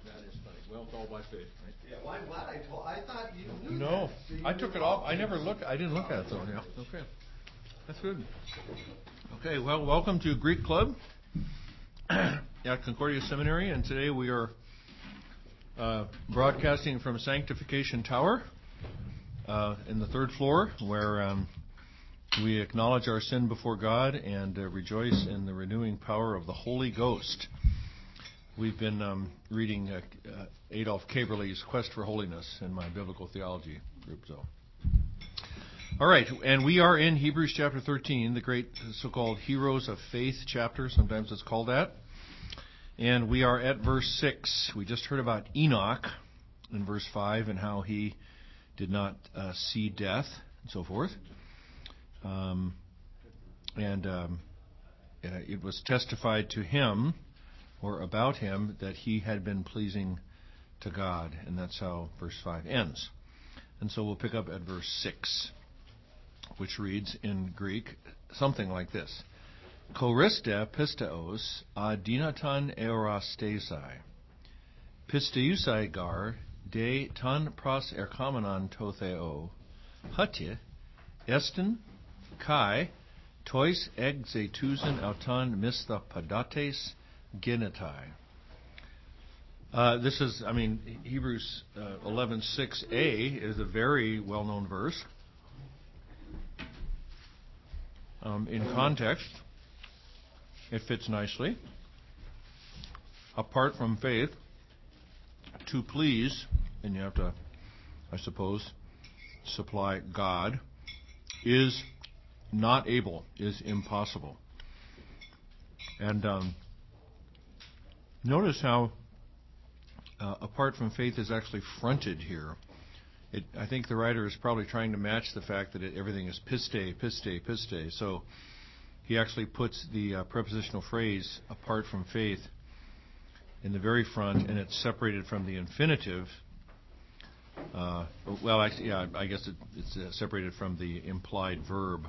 That is funny. Well, it's all by faith, right? Yeah, well, I'm glad I thought you knew No, that. So I took it off. I didn't look at it, though. Yeah, okay. That's good. Okay, well, welcome to Greek Club at Concordia Seminary, and today we are broadcasting from Sanctification Tower in the third floor, where we acknowledge our sin before God and rejoice in the renewing power of the Holy Ghost. We've been reading Adolf Kaberle's Quest for Holiness in my biblical theology group. All right, and we are in Hebrews chapter 13, the great so-called Heroes of Faith chapter. Sometimes it's called that. And we are at verse 6. We just heard about Enoch in verse 5 and how he did not see death and so forth. It was testified to him or about him that he had been pleasing to God. And that's how verse 5 ends. And so we'll pick up at verse 6, which reads in Greek something like this. Choriste pisteos adinaton eorastesai, pisteusai gar de ton pros erkomenon to theo, hati estin kai tois exetusen auton mista padates genetai. This is, Hebrews 11:6a is a very well-known verse. In context, it fits nicely. Apart from faith, to please, and you have to, I suppose, supply God, is not able, is impossible. And notice how apart from faith is actually fronted here. I think the writer is probably trying to match the fact that everything is piste, piste, piste. So he actually puts the prepositional phrase apart from faith in the very front, and it's separated from the infinitive. I guess it's separated from the implied verb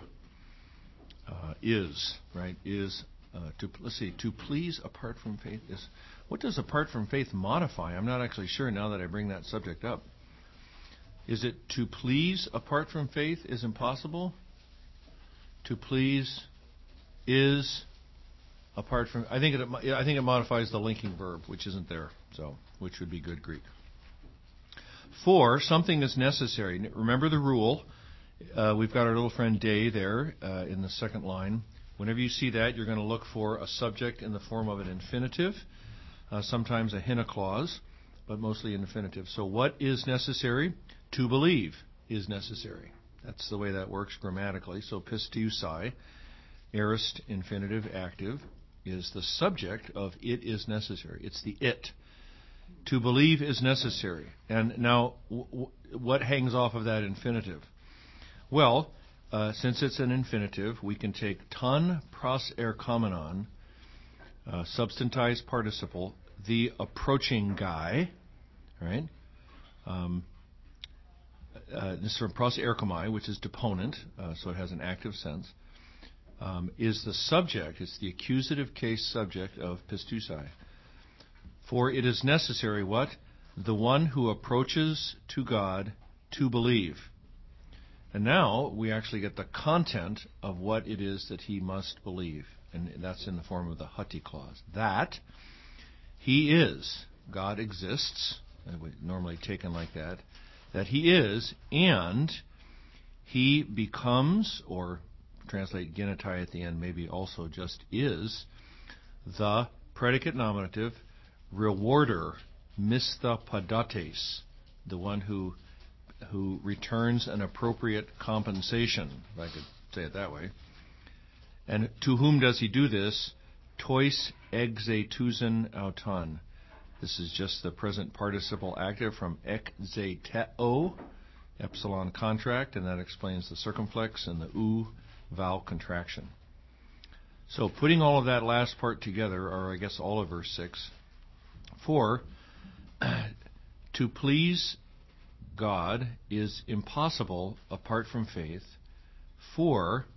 is, right? Is to please apart from faith is. What does apart from faith modify? I'm not actually sure now that I bring that subject up. Is it to please apart from faith is impossible? To please is apart from. I think it modifies the linking verb, which isn't there, so which would be good Greek. For something is necessary. Remember the rule. We've got our little friend Day there in the second line. Whenever you see that, you're going to look for a subject in the form of an infinitive, sometimes a hina clause, but mostly an infinitive. So what is necessary? To believe is necessary. That's the way that works grammatically. So pisteusai, aorist infinitive active, is the subject of it is necessary. It's the it. To believe is necessary. And now, what hangs off of that infinitive? Well, since it's an infinitive, we can take ton pros erkomenon, substantized participle, the approaching guy, right? This is from pros erkomai, which is deponent, so it has an active sense, is the subject. It's the accusative case subject of pisteusai. For it is necessary, what? The one who approaches to God to believe. And now we actually get the content of what it is that he must believe. And that's in the form of the hati clause. That he is, God exists, normally taken like that he is, and he becomes, or translate genetai at the end, maybe also just is, the predicate nominative rewarder, mista padates, the one who returns an appropriate compensation, if I could say it that way. And to whom does he do this? Tois exetusen auton. This is just the present participle active from exeteo, epsilon contract, and that explains the circumflex and the u vowel contraction. So putting all of that last part together, or I guess all of verse 6, for to please God is impossible apart from faith, for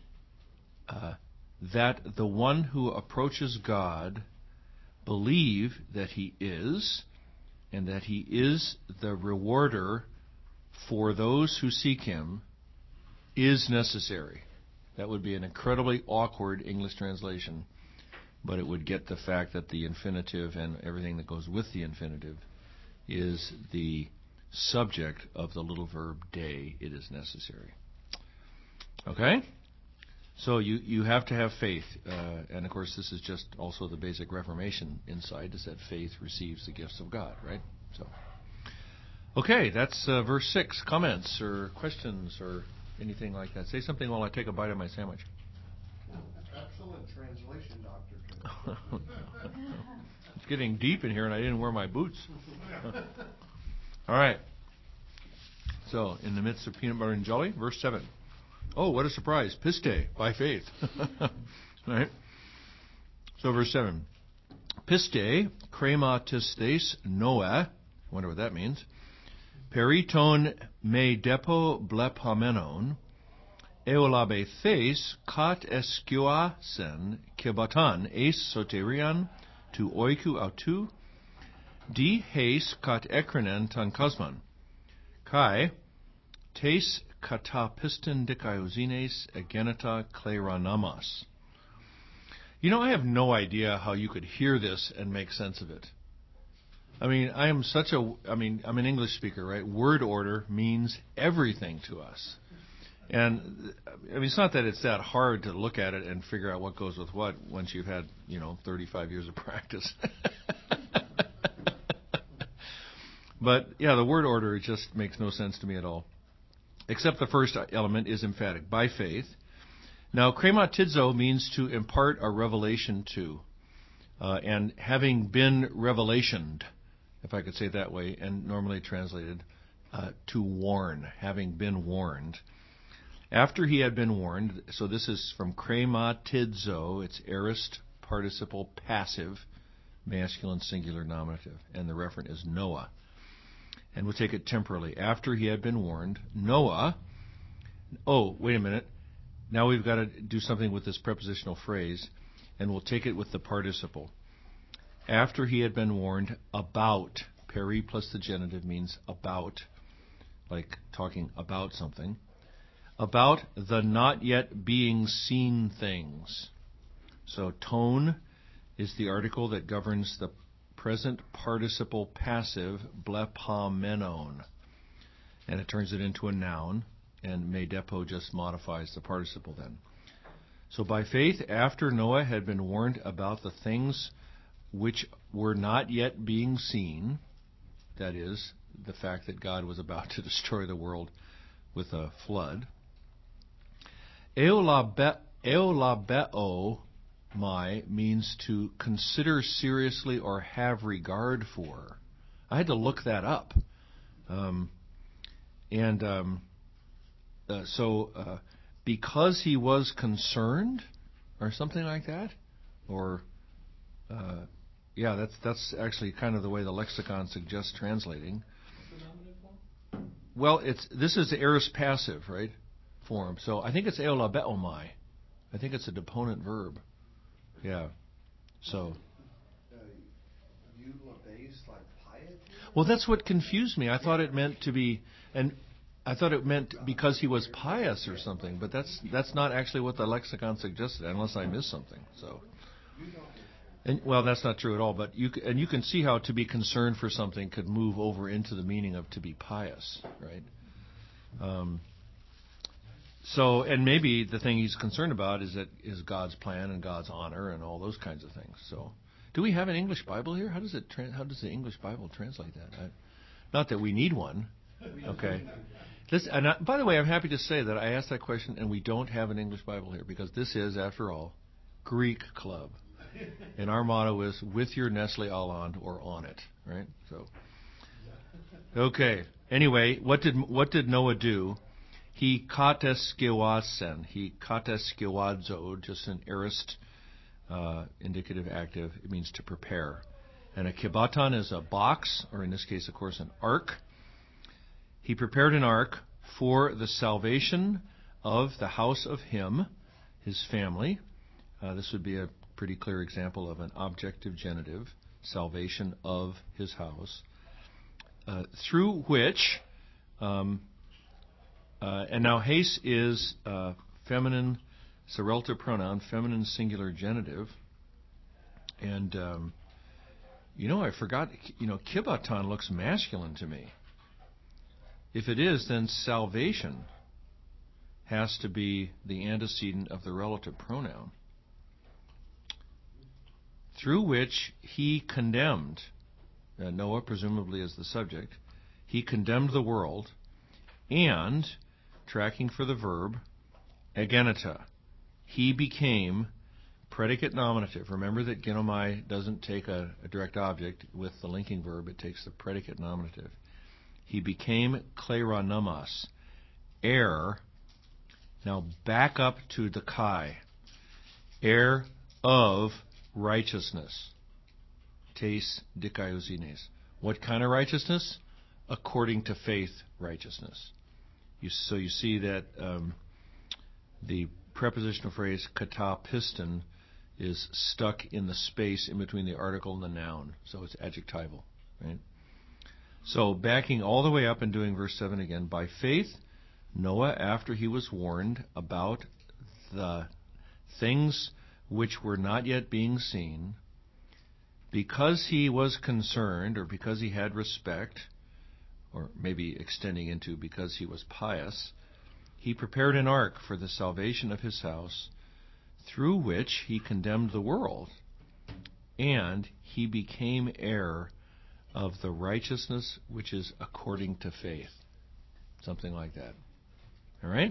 that the one who approaches God believe that he is, and that He is the rewarder for those who seek Him is necessary. That would be an incredibly awkward English translation, but it would get the fact that the infinitive and everything that goes with the infinitive is the subject of the little verb day. It is necessary. Okay? So you have to have faith. And of course, this is just also the basic Reformation insight, is that faith receives the gifts of God, right? So, okay, that's verse 6. Comments or questions or anything like that? Say something while I take a bite of my sandwich. Excellent translation, Dr. It's getting deep in here, and I didn't wear my boots. All right. So, in the midst of peanut butter and jelly, verse 7. Oh, what a surprise. Piste, by faith. Right? So, verse 7. Piste, krematistes noe. I wonder what that means. Periton me depo blepamenon. Eolabe thes kat eskuasen kebatan es soterian tu oiku autu. Di heis kat ekrenen tan kosman. Kai tes kata piston dikaiosines agenita kleranamas. You know, I have no idea how you could hear this and make sense of it. I mean, I'm an English speaker, right? Word order means everything to us. And, I mean, it's not that it's that hard to look at it and figure out what goes with what once you've had, 35 years of practice. But, yeah, the word order just makes no sense to me at all. Except the first element is emphatic, by faith. Now, krematizo means to impart a revelation to. And having been revelationed, if I could say it that way, and normally translated, to warn, having been warned. After he had been warned, so this is from krematizo, it's aorist participle passive, masculine singular nominative, and the referent is Noah. And we'll take it temporally. After he had been warned, Noah, oh, wait a minute. Now we've got to do something with this prepositional phrase, and we'll take it with the participle. After he had been warned about, peri plus the genitive means about, like talking about something, about the not yet being seen things. So tone is the article that governs the present participle passive blepamenon, and it turns it into a noun, and me depo just modifies the participle then. So by faith, after Noah had been warned about the things which were not yet being seen, that is, the fact that God was about to destroy the world with a flood, eolabeo my means to consider seriously or have regard for. I had to look that up. So because he was concerned, or something like that, or that's actually kind of the way the lexicon suggests translating. Well, this is the aorist passive, right, form. So I think it's eolabeomai. I think it's a deponent verb. Yeah. So. Like piety? Well, that's what confused me. I thought it meant to be, and I thought it meant because he was pious or something. But that's not actually what the lexicon suggested, unless I missed something. So. And, well, that's not true at all. But you can see how to be concerned for something could move over into the meaning of to be pious, right? So, and maybe the thing he's concerned about is God's plan and God's honor and all those kinds of things. So, do we have an English Bible here? How does the English Bible translate that? Not that we need one. Okay. By the way, I'm happy to say that I asked that question and we don't have an English Bible here because this is, after all, Greek Club. And our motto is, with your Nestle Aland or on it, right? So, okay. Anyway, what did Noah do? He kateskiwasen. He kateskiwadzo, just an aorist indicative active. It means to prepare. And a kibaton is a box, or in this case, of course, an ark. He prepared an ark for the salvation of the house of him, his family. This would be a pretty clear example of an objective genitive, salvation of his house. through which, and now haste is feminine, it's a relative pronoun, feminine singular genitive. And, I forgot, kibaton looks masculine to me. If it is, then salvation has to be the antecedent of the relative pronoun. Through which he condemned, Noah presumably as the subject, he condemned the world, and, tracking for the verb, agenita, he became predicate nominative. Remember that ginomai doesn't take a direct object with the linking verb, it takes the predicate nominative. He became kleronomos, heir. Now back up to the kai, heir of righteousness. Tes dikaiosines. What kind of righteousness? According to faith righteousness. So you see that the prepositional phrase kata piston is stuck in the space in between the article and the noun. So it's adjectival, right? So backing all the way up and doing verse 7 again. By faith, Noah, after he was warned about the things which were not yet being seen, because he was concerned, or because he had respect, or maybe extending into because he was pious, he prepared an ark for the salvation of his house, through which he condemned the world, and he became heir of the righteousness which is according to faith. Something like that. All right?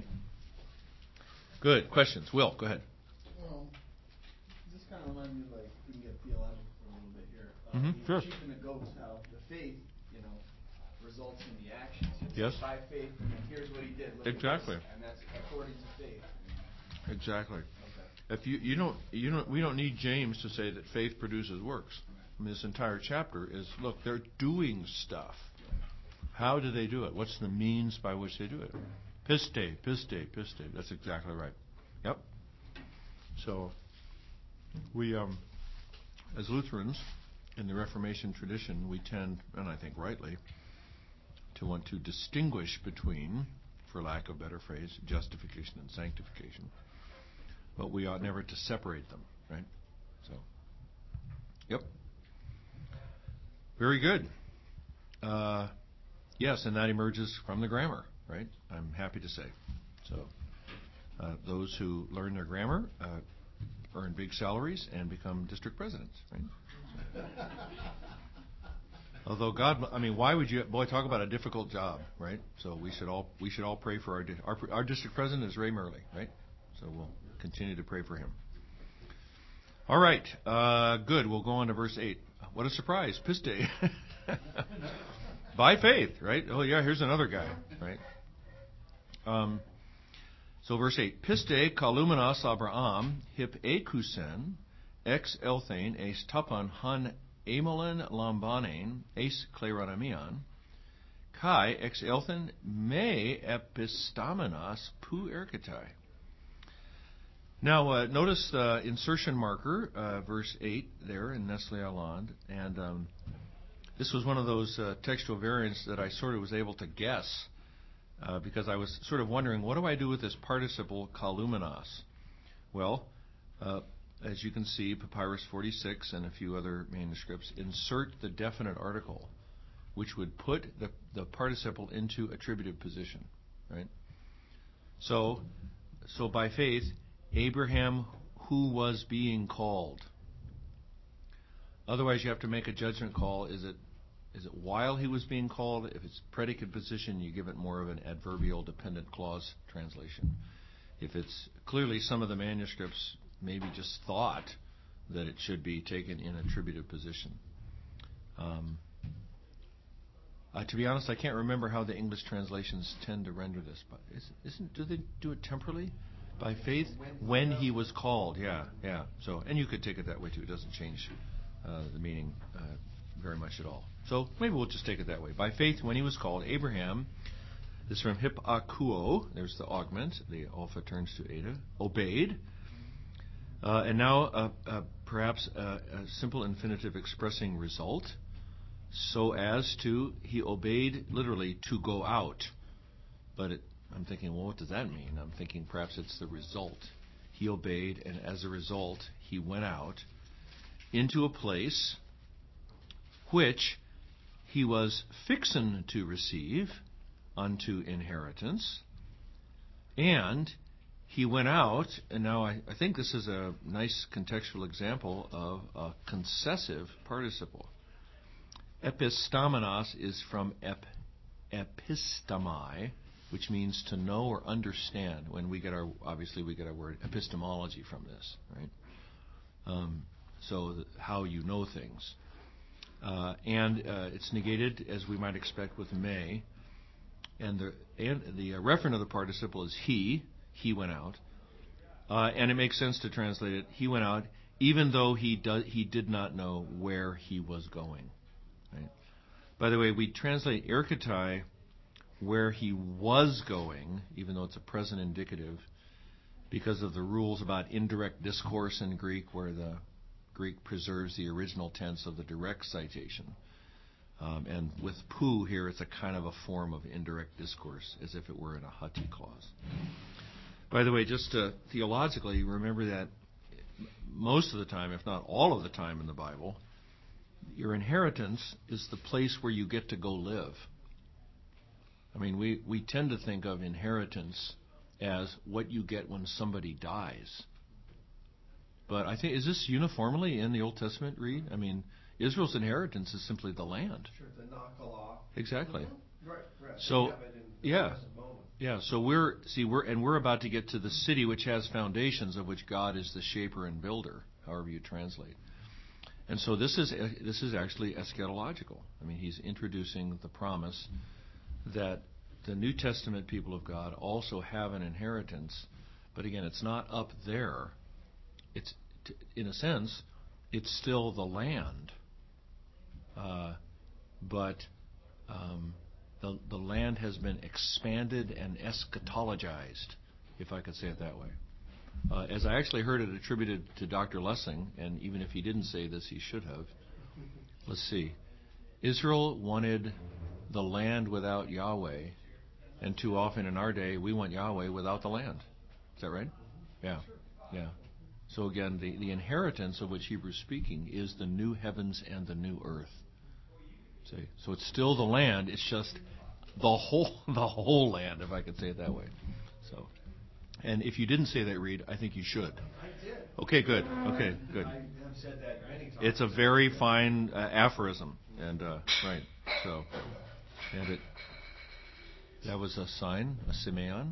Good. Questions? Will, go ahead. Well, this kind of reminds me of, like, we can get theological for a little bit here. Sure. The sheep and the goats, how the faith, results in the actions. Yes. By faith, and then here's what he did. Look Exactly. At this, and that's according to faith. Exactly. Okay. If we don't need James to say that faith produces works. I mean, this entire chapter is, look, they're doing stuff. How do they do it? What's the means by which they do it? Piste. That's exactly right. Yep. So, we, as Lutherans, in the Reformation tradition, we tend, and I think rightly, to want to distinguish between, for lack of a better phrase, justification and sanctification. But we ought never to separate them, right? So, yep. Very good. Yes, and that emerges from the grammar, right? I'm happy to say. So, those who learn their grammar earn big salaries and become district presidents, right? Although why would you? Boy, talk about a difficult job, right? So we should all pray for our district president is Ray Murley, right? So we'll continue to pray for him. All right, good. We'll go on to verse 8. What a surprise, piste. By faith, right? Oh yeah, here's another guy, right? So verse 8, piste kalumenos Abraham hip ekusen ex elthane eis tapan han Amelin lambanen eis kleronamion, kai ex elthen me epistamenos pu erketai. Now, notice the insertion marker, verse 8 there in Nestle Aland, and this was one of those textual variants that I sort of was able to guess, because I was sort of wondering, what do I do with this participle kalumenos? Well, as you can see, Papyrus 46 and a few other manuscripts insert the definite article, which would put the participle into attributive position, right? So by faith, Abraham, who was being called. Otherwise, you have to make a judgment call. Is it while he was being called? If it's predicate position, you give it more of an adverbial dependent clause translation. If it's clearly, some of the manuscripts maybe just thought that it should be taken in attributive position. To be honest, I can't remember how the English translations tend to render this, but do they do it temporally? By faith, when he was called. Yeah. So, and you could take it that way too. It doesn't change the meaning very much at all. So maybe we'll just take it that way. By faith, when he was called, Abraham, this is from hip akuo, there's the augment, the alpha turns to eta, obeyed. And now perhaps a simple infinitive expressing result. so as to, he obeyed literally to go out. But I'm thinking, well, what does that mean? I'm thinking perhaps it's the result. He obeyed, and as a result, he went out into a place which he was fixen to receive unto inheritance. And he went out, and now I think this is a nice contextual example of a concessive participle. Epistamenos is from epistemi, which means to know or understand. When we get our word epistemology from this, right? How you know things. And it's negated, as we might expect, with may. And the referent of the participle is he. He went out. And it makes sense to translate it, he went out, even though he did not know where he was going. Right? By the way, we translate erkatai, where he was going, even though it's a present indicative, because of the rules about indirect discourse in Greek, where the Greek preserves the original tense of the direct citation. And with pu here, it's a kind of a form of indirect discourse, as if it were in a hati clause. By the way, just theologically, remember that most of the time, if not all of the time in the Bible, your inheritance is the place where you get to go live. I mean, we tend to think of inheritance as what you get when somebody dies. But I think, is this uniformly in the Old Testament, Reed? I mean, Israel's inheritance is simply the land. Sure, the Nakalah. Exactly. Mm-hmm. Right. So, we have it in the yeah. present moment. Yeah, so we're about to get to the city which has foundations, of which God is the shaper and builder, however you translate. And so this is actually eschatological. I mean, he's introducing the promise that the New Testament people of God also have an inheritance, but again, it's not up there. It's, in a sense, it's still the land, but the land has been expanded and eschatologized, if I could say it that way. As I actually heard it attributed to Dr. Lessing, and even if he didn't say this, he should have. Let's see. Israel wanted the land without Yahweh, and too often in our day, we want Yahweh without the land. Is that right? Yeah. Yeah. So again, the inheritance of which Hebrews speaking is the new heavens and the new earth. See? So it's still the land, it's just the whole land, if I could say it that way. So, and if you didn't say that, Reed, I think you should. I did. Okay, good. Okay, good. I have said that many times. It's a very fine aphorism, and right. So, and that was a sign, a simeon,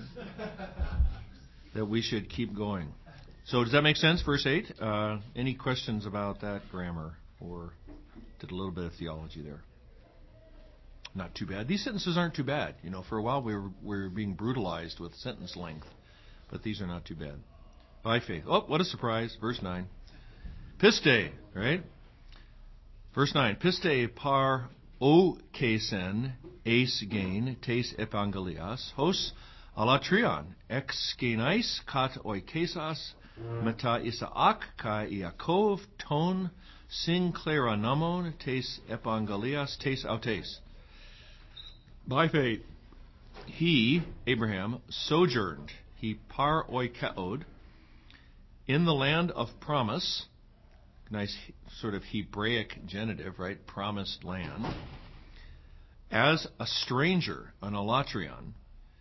that we should keep going. So does that make sense, verse 8? Any questions about that grammar, or did a little bit of theology there? Not too bad. These sentences aren't too bad. You know, for a while we were being brutalized with sentence length, but these are not too bad. By faith. Oh, what a surprise. Verse 9. Piste, right? Verse 9. Piste par o kesen eis gain tes evangelias hos alatrion ex genais kat oikesas meta Isaac kai Yaakov ton synkleranamon tes evangelias tes autes. By faith, he, Abraham, sojourned, he par oikeod, in the land of promise, nice sort of Hebraic genitive, right? Promised land, as a stranger, an alatrion,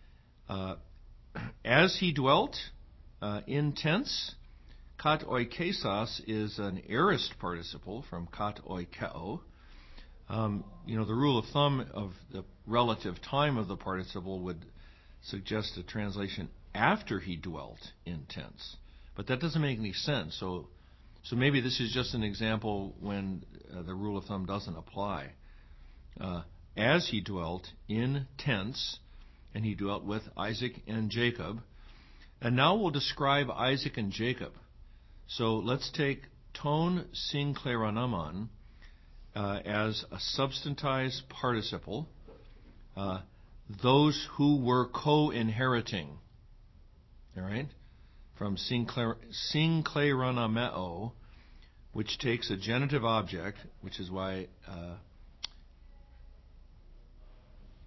as he dwelt in tents. Kat oikesas is an aorist participle from kat oikeo. The rule of thumb of the relative time of the participle would suggest a translation after he dwelt in tents. But that doesn't make any sense. So maybe this is just an example when the rule of thumb doesn't apply. As he dwelt in tents, and he dwelt with Isaac and Jacob. And now we'll describe Isaac and Jacob. So let's take ton synkleranaman as a substantized participle, those who were co-inheriting. All right? From synkleranameo, which takes a genitive object, which is why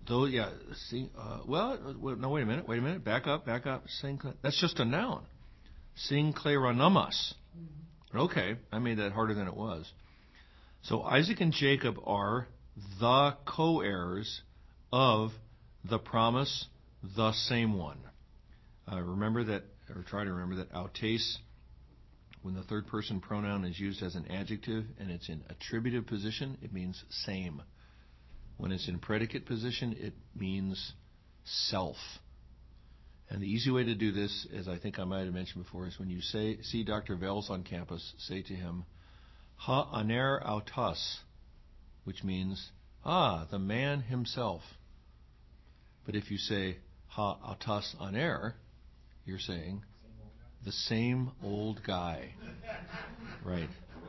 though, yeah, see, no, wait a minute, back up. That's just a noun. Syncleronomas. Okay, I made that harder than it was. So Isaac and Jacob are the co-heirs of the promise, the same one. Try to remember that autes, when the third person pronoun is used as an adjective and it's in attributive position, it means same. When it's in predicate position, it means self. And the easy way to do this, as I think I might have mentioned before, is when you see Dr. Vels on campus, say to him, ha aner autos, which means, the man himself. But if you say, ha autos aner, you're saying, the same old guy. Right.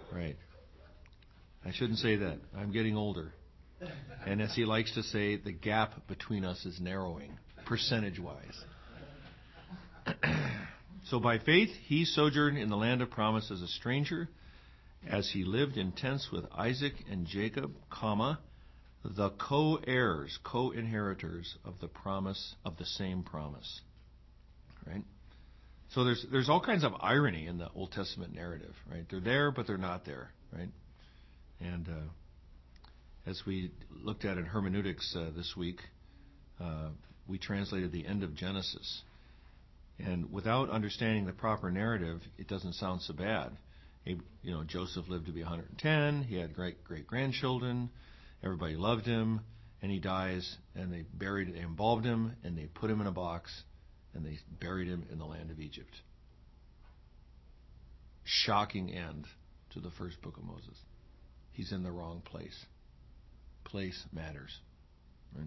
I shouldn't say that. I'm getting older. And as he likes to say, the gap between us is narrowing, percentage-wise. So by faith he sojourned in the land of promise as a stranger, as he lived in tents with Isaac and Jacob, the co-heirs, co-inheritors of the promise, of the same promise. Right? So there's all kinds of irony in the Old Testament narrative, right? They're there, but they're not there, right? And as we looked at in hermeneutics this week, we translated the end of Genesis. And without understanding the proper narrative, it doesn't sound so bad. Joseph lived to be 110. He had great-grandchildren. Everybody loved him. And he dies, and they embalmed him, and they put him in a box, and they buried him in the land of Egypt. Shocking end to the first book of Moses. He's in the wrong place. Place matters. Right?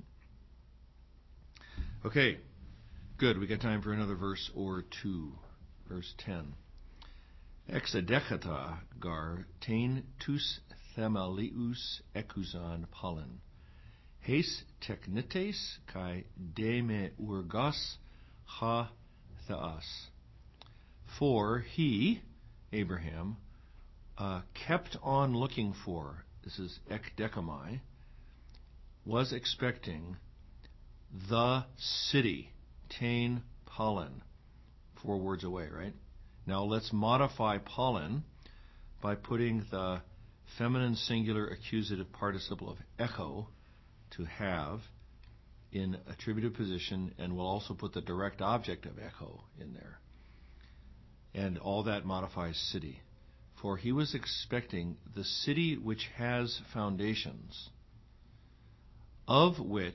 Okay. Good. We got time for another verse or two. Verse 10. Exadechata gar tain tous themalius ekousan pollen. Heis technites kai deme urgas ha theas. For he, Abraham, kept on looking for, this is ekdekamai, was expecting the city, tain pollen, 4 words away, right? Now let's modify pollen by putting the feminine singular accusative participle of echo, to have, in attributive position, and we'll also put the direct object of echo in there. And all that modifies city. For he was expecting the city which has foundations, of the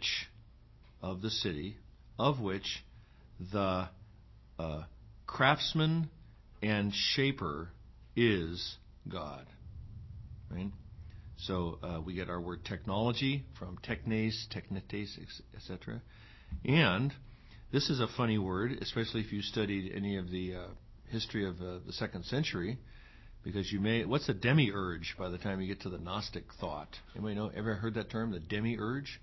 craftsman and shaper is God. Right? So we get our word technology from technes, technetes, etc. And this is a funny word, especially if you studied any of the history of the 2nd century, because what's a demiurge by the time you get to the Gnostic thought? Anybody know? Ever heard that term, the demiurge?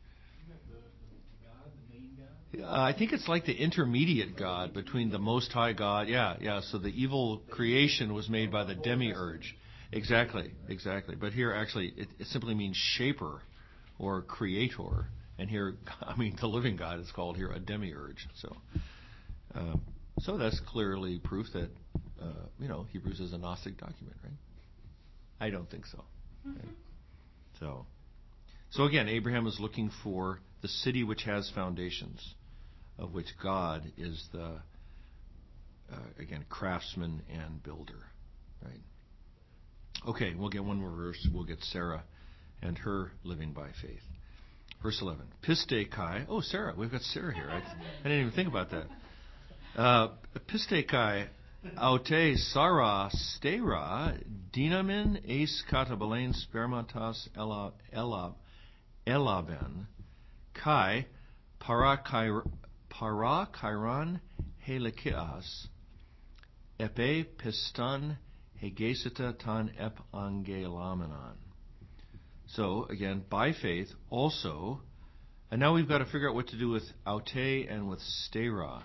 I think it's like the intermediate God between the Most High God. Yeah. So the evil creation was made by the demiurge. Exactly. But here, actually, it simply means shaper or creator. And here, the living God is called here a demiurge. So that's clearly proof that, Hebrews is a Gnostic document, right? I don't think so. Right? So again, Abraham is looking for the city which has foundations, of which God is the, craftsman and builder, right? Okay, we'll get one more verse. We'll get Sarah and her living by faith. Verse 11. Piste kai. Oh, Sarah. We've got Sarah here. I didn't even think about that. Piste kai aute Sarah stera dynamin eis katabalain spermatas elaben kai parakairan helikias epe piston hegesita tan ep angelamenon. So, again, by faith, also, and now we've got to figure out what to do with aute and with stera.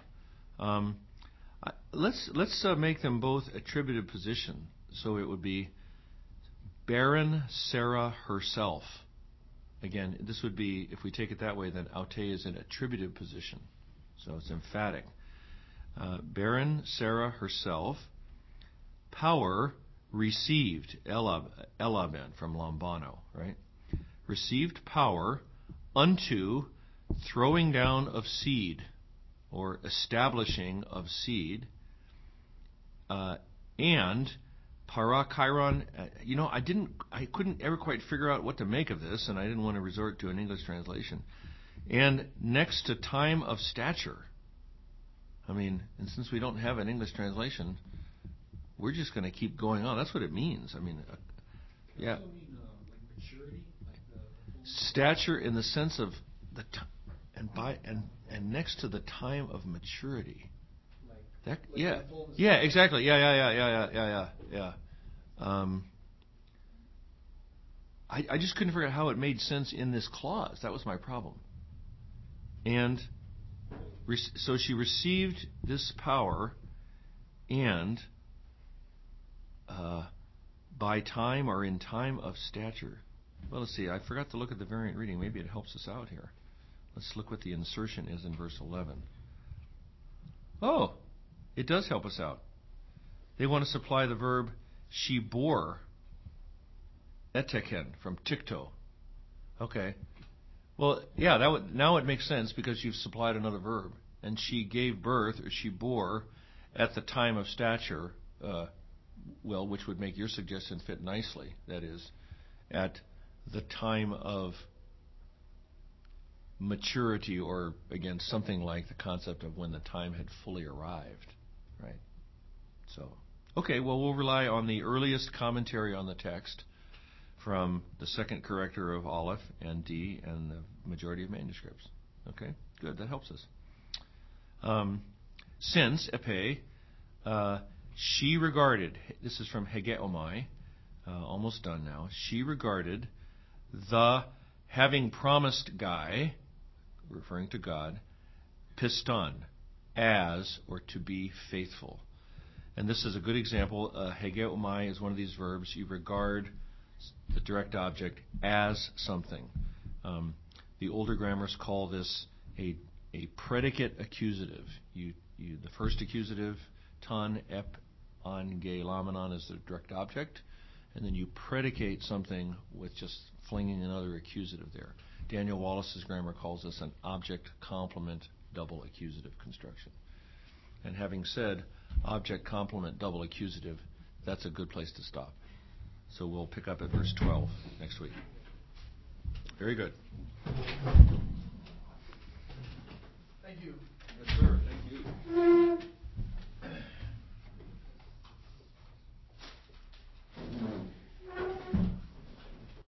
Let's make them both attributive position. So it would be barren Sarah herself, again, this would be, if we take it that way, then aute is an attributive position. So it's emphatic. Barren Sarah herself, power received, elaben from lambano, right? Received power unto throwing down of seed, or establishing of seed, and parakairon. I couldn't ever quite figure out what to make of this, and I didn't want to resort to an English translation. And next to time of stature. I mean, and since we don't have an English translation, we're just going to keep going on. That's what it means. I mean, yeah. Also mean like maturity, like the Stature in the sense of the and next to the time of maturity. like That like yeah the fullness yeah of- exactly yeah. I just couldn't figure out how it made sense in this clause. That was my problem. And so she received this power, and by time or in time of stature. Well, let's see. I forgot to look at the variant reading. Maybe it helps us out here. Let's look what the insertion is in verse 11. Oh, it does help us out. They want to supply the verb she bore, eteken, from tikto. Okay. Well, yeah, now it makes sense because you've supplied another verb. And she gave birth, or she bore, at the time of stature, which would make your suggestion fit nicely. That is, at the time of maturity, or, again, something like the concept of when the time had fully arrived. Right? So, okay, well, we'll rely on the earliest commentary on the text from the second corrector of Aleph and D and the majority of manuscripts. Okay, good, that helps us. Since, epe, she regarded, this is from Hegeomai, almost done now, she regarded the having promised guy, referring to God, piston, as or to be faithful. And this is a good example. Hegeomai is one of these verbs. You regard the direct object as something. The older grammars call this a predicate accusative. The first accusative, ton, ep, on, ge, lamenon, is the direct object, and then you predicate something with just flinging another accusative there. Daniel Wallace's grammar calls this an object complement double accusative construction. And having said object complement double accusative, that's a good place to stop. So we'll pick up at verse 12 next week. Very good. Thank you.